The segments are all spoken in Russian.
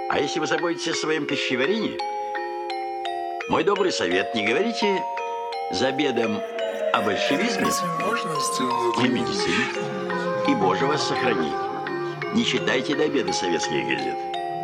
А если вы заботитесь о своем пищеварении, мой добрый совет: не говорите за обедом о большевизме и медицине, и Боже вас сохрани. Не читайте до обеда советских газет.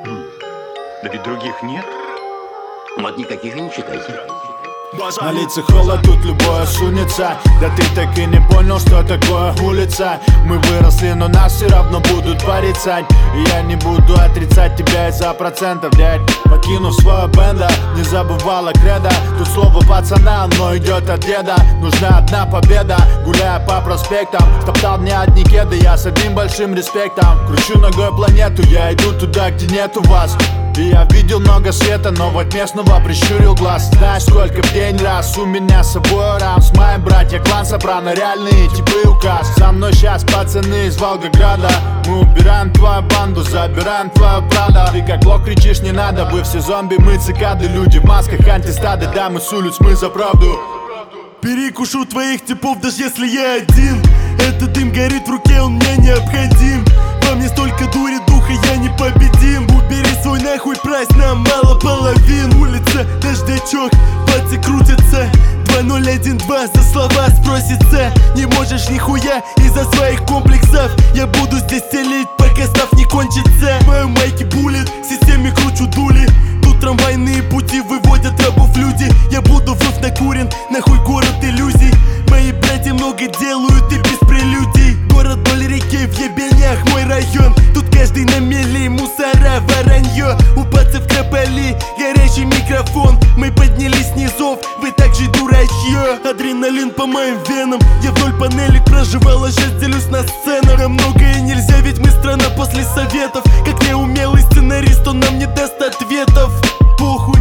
Да ведь других нет. Вот никаких и не читайте. На лице холод, тут любое сунется. Да ты так и не понял, что такое улица. Мы выросли, но нас все равно будут порицать. И я не буду отрицать тебя из-за процентов, блядь. Покинув свою бенда, не забывала кредо. Тут слово пацана, но идет от деда. Нужна одна победа, гуляя по проспектам. Стоптал мне одни кеды, я с одним большим респектом. Кручу ногой планету, я иду туда, где нету вас. И я видел много света, но вот местного прищурил глаз. Знаешь, сколько в день раз у меня с собой рамс. Мои братья клан Сопрано, реальные типы указ. Со мной сейчас пацаны из Волгограда. Мы убираем твою банду, забираем твою Прадо. Ты как лох кричишь, не надо, вы все зомби, мы цикады. Люди в масках, антистады, да, мы с улиц, мы за правду. Перекушу твоих типов, даже если я один. Этот дым горит в руке, он мне необходим. Во мне столько дури духа, я непобедим. Убери свой нахуй прайс, нам мало половин. Улица, дождячок, пальцы крутятся. 2012 за слова спросится. Не можешь нихуя из-за своих комплексов. Я буду здесь целить, пока став не кончится. В моем майке буллет, в системе кручу дули. Тут трамвайные пути выводят рабов люди. Я буду вновь накурен, нахуй город иллюзий. Мои братья много делают и без прелюдий. Город вдоль реки, в ебенях мой район. Тут каждый на мели, мусора, воронье. У пацев капали, горячий микрофон. Мы поднялись с низов, вы также дурачье. Адреналин по моим венам, я вдоль панелек проживал, а сейчас делюсь на сценах. Нам многое нельзя, ведь мы страна после советов. Как неумелый сценарист, он нам не даст ответов. Похуй.